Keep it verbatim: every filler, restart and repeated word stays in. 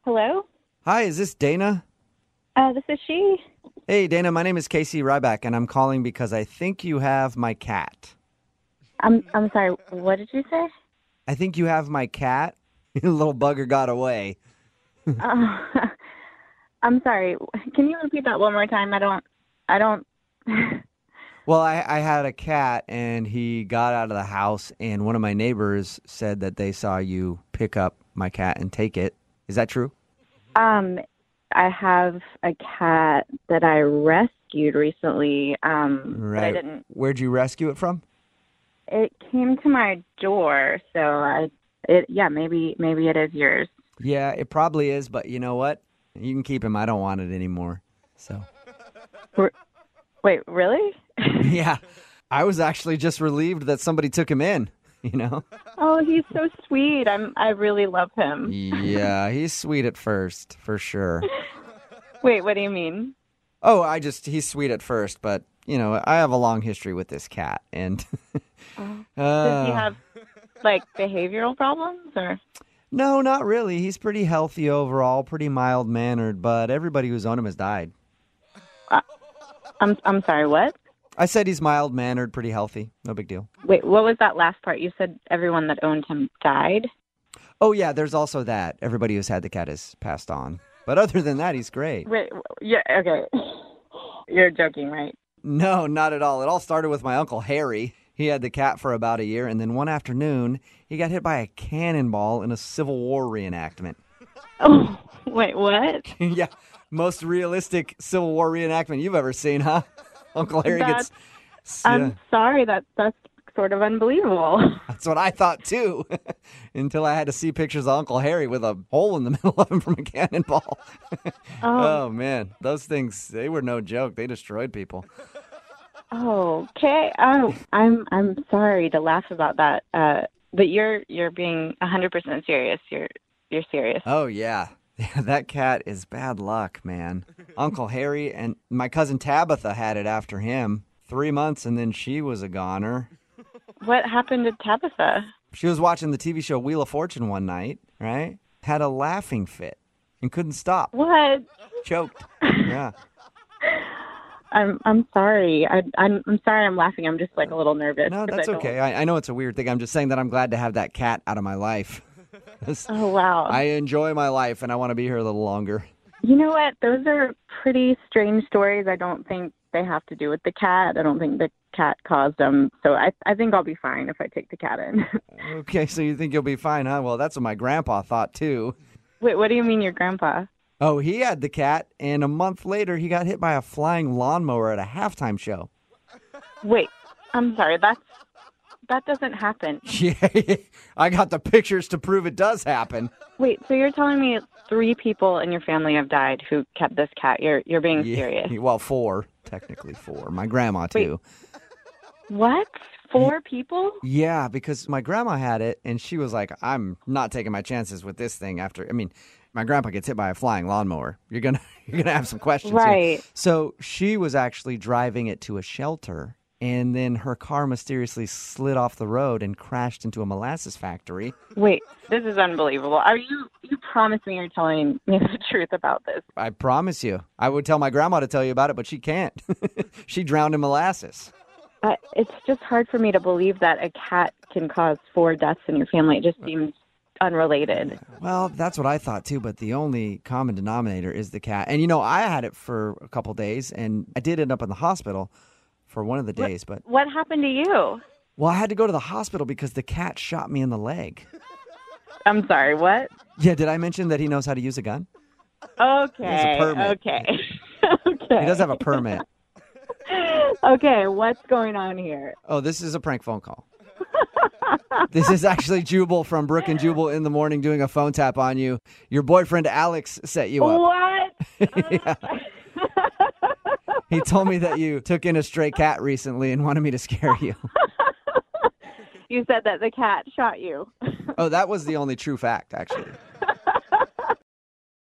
Hello? Hi, is this Dana? Uh, this is she. Hey, Dana, my name is Casey Ryback, and I'm calling because I think you have my cat. I'm I'm sorry, what did you say? I think you have my cat. Your little bugger got away. uh, I'm sorry. Can you repeat that one more time? I don't, I don't. Well, I, I had a cat, and he got out of the house, and one of my neighbors said that they saw you pick up my cat and take it. Is that true? um, I have a cat that I rescued recently. Um, but I Right. didn't. Where'd you rescue it from? It came to my door, so I. It yeah, maybe maybe it is yours. Yeah, it probably is, but you know what? You can keep him. I don't want it anymore. So, R- Wait, really? yeah. I was actually just relieved that somebody took him in, you know? Oh, he's so sweet. I'm. I really love him. Yeah, he's sweet at first, for sure. Wait, what do you mean? Oh, I just, he's sweet at first, but, you know, I have a long history with this cat, and... Does he have like behavioral problems or? No, not really. He's pretty healthy overall, pretty mild-mannered, but everybody who's owned him has died. Uh, I'm I'm sorry. What? I said he's mild-mannered, pretty healthy. No big deal. Wait, what was that last part? You said everyone that owned him died. Oh, yeah, there's also that. Everybody who's had the cat has passed on. But other than that, he's great. Wait, yeah, okay. You're joking, right? No, not at all. It all started with my Uncle Harry. He had the cat for about a year, and then one afternoon, he got hit by a cannonball in a Civil War reenactment. Oh, wait, what? Yeah, most realistic Civil War reenactment you've ever seen, huh? Uncle Harry That's, gets... Yeah, I'm sorry. That that's sort of unbelievable. that's what I thought, too, until I had to see pictures of Uncle Harry with a hole in the middle of him from a cannonball. Oh, Oh, man, those things, they were no joke. They destroyed people. okay. Oh, I'm I'm sorry to laugh about that. Uh, but you're you're being one hundred percent serious. You're you're serious. Oh, yeah. Yeah, that cat is bad luck, man. Uncle Harry and my cousin Tabitha had it after him. Three months, and then she was a goner. What happened to Tabitha? She was watching the T V show Wheel of Fortune one night, right? Had a laughing fit and couldn't stop. What? Choked. Yeah. I'm I'm sorry. I, I'm I'm sorry. I'm laughing. I'm just like a little nervous. No, 'cause that's I don't- okay. I, I know it's a weird thing. I'm just saying that I'm glad to have that cat out of my life. Oh wow. I enjoy my life, and I want to be here a little longer. You know what? Those are pretty strange stories. I don't think they have to do with the cat. I don't think the cat caused them. So I I think I'll be fine if I take the cat in. Okay, so you think you'll be fine, huh? Well, that's what my grandpa thought, too. Wait, what do you mean your grandpa? Oh, he had the cat, and a month later, he got hit by a flying lawnmower at a halftime show. Wait, I'm sorry. That's that doesn't happen. Yeah, I got the pictures to prove it does happen. Wait, so you're telling me three people in your family have died who kept this cat? You're you're being serious. Yeah, well, four. Technically four. My grandma, too. What? Four people? Yeah, because my grandma had it, and she was like, I'm not taking my chances with this thing after, I mean, my grandpa gets hit by a flying lawnmower. You're going to you're gonna have some questions here. Right. So she was actually driving it to a shelter, and then her car mysteriously slid off the road and crashed into a molasses factory. Wait, this is unbelievable. Are you you promise me you're telling me the truth about this? I promise you. I would tell my grandma to tell you about it, but she can't. She drowned in molasses. Uh, it's just hard for me to believe that a cat can cause four deaths in your family. It just seems unrelated. Well, that's what I thought too, but the only common denominator is the cat. And you know, I had it for a couple days, and I did end up in the hospital for one of the days, but What happened to you? well, I had to go to the hospital because the cat shot me in the leg. I'm sorry, what? Yeah, did I mention that he knows how to use a gun? Okay. permit. Okay. okay. He does have a permit. Okay, what's going on here? Oh, this is a prank phone call. This is actually Jubal from Brook and Jubal in the Morning doing a phone tap on you. Your boyfriend Alex set you up. What? Yeah. He told me that you took in a stray cat recently and wanted me to scare you. You said that the cat shot you. Oh, that was the only true fact, actually.